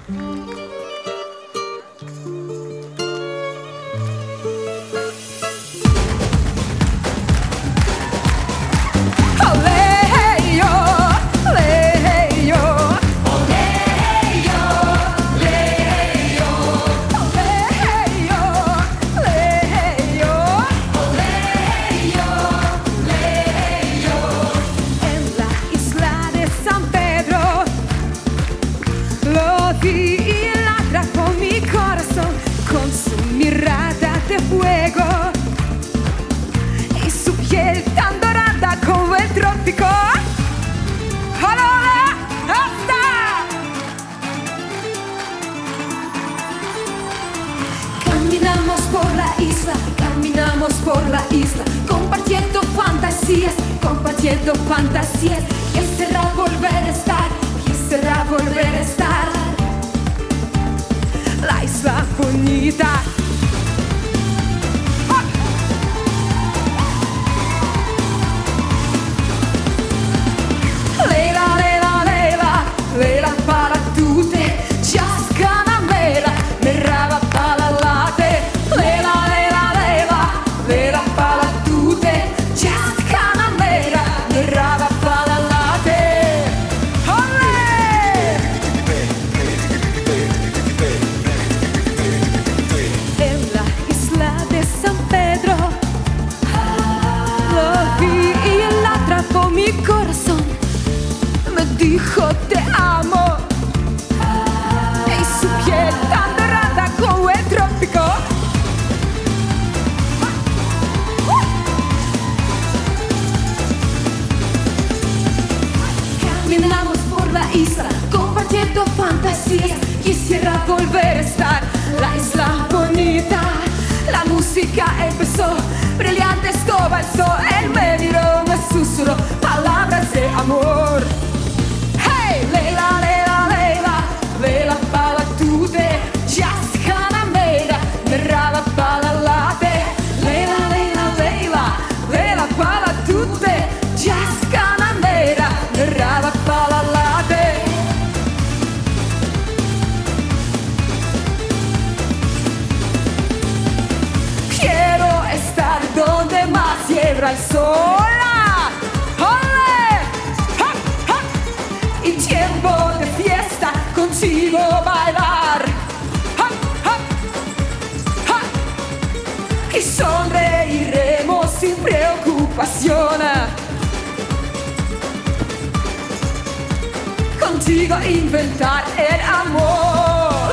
Y la atrapó mi corazón con su mirada de fuego y su piel tan dorada como el trópico. ¡Hola, hasta! Caminamos por la isla, compartiendo fantasías. Quisiera volver a estar, la isla bonita. Leila, Leila, Leila, Leila para tutte, ciascuna mera, merava para latte. Leila, Leila, Leila, Leila para tutte, ciascuna mera, merava para latte. En la isla de San Pedro lo vi y él atrapó mi corazón. Me dijo te amo y su piel tan dorada como el trópico. Caminamos por la isla compartiendo fantasías. Quisiera volver a estar, la isla bonita. La música empezó, brillante estaba el sol. Él me miró, me susurró palabras de amor. Hey, Leila, Leila, Leila, Leila para tutte, ciascuna mera, merava para latte. Leila, Leila, Leila, Leila para tutte, ciascuna mera, merava para latte. Quiero estar donde más hiebra el sol. Y tiempo de fiesta, contigo bailar. Y sonreiremos sin preocupación. Contigo inventar el amor.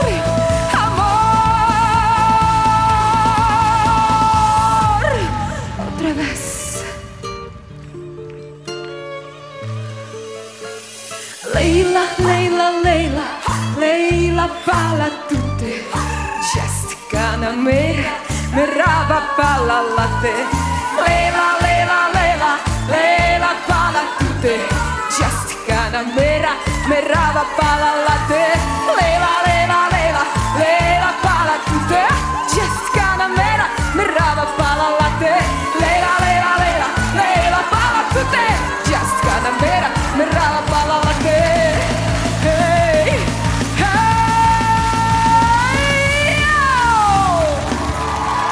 Amor. Otra vez. Leila, Leila, Leila, Leila para tutte, ciascuna mera, merava para latte. Leila, Leila, Leila, Leila para tutte, ciascuna mera, merava para latte.